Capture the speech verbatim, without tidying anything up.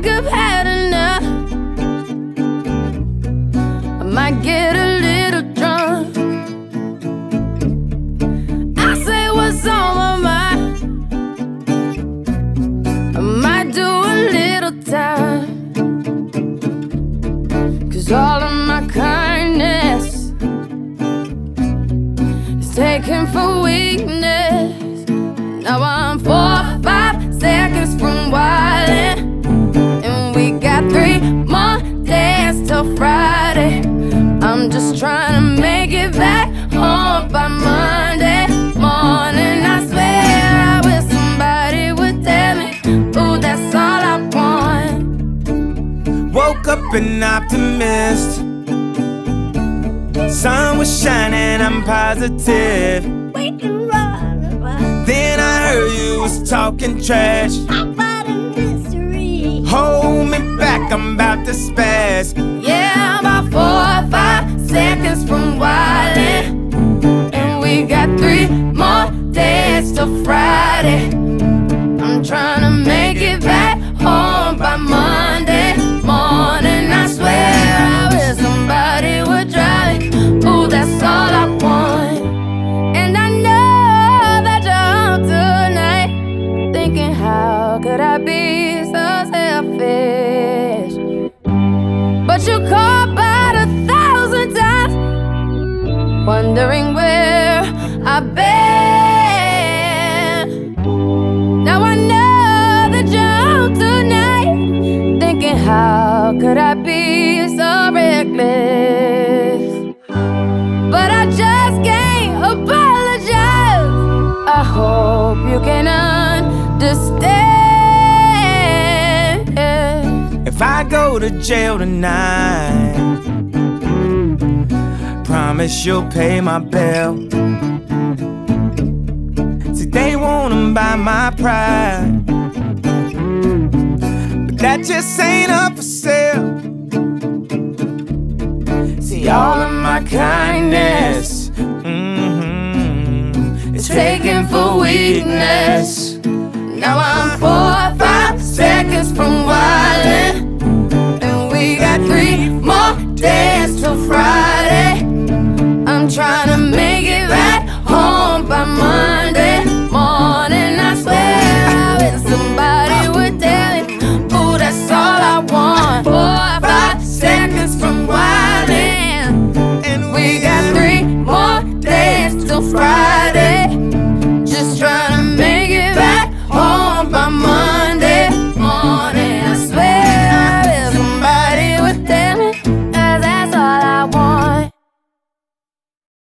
I've had enough. I might get a little drunk. I say what's on my mind. I might do a little time. Cause all of my kindness is taken for weakness. Now I'm four or five seconds from wildin', and we got three more days till Friday. I'm just trying to make it back home by Monday morning. I swear I wish somebody would tell me, ooh, that's all I want. Woke up an optimist. Sun was shining, I'm positive. Then I heard you was talking trash about a mystery. Hold me back, I'm about to spaz. Yeah, about four or five seconds from wildin', and we got three more days till Friday. I'm trying to make it back home by Monday morning. I swear I wish somebody would drive me. Ooh, that's all I want. And I know that you're up tonight, thinking how could I be so selfish? But you called about a thousand times, wondering where I've been. Now I know that you're out tonight, thinking how could I be so reckless? But I just can't apologize. I hope you can understand. If I go to jail tonight, promise you'll pay my bill. See, they wanna buy my pride, but that just ain't up for sale. See, all of my kindness, mm-hmm, it's taken for weakness. Now I'm for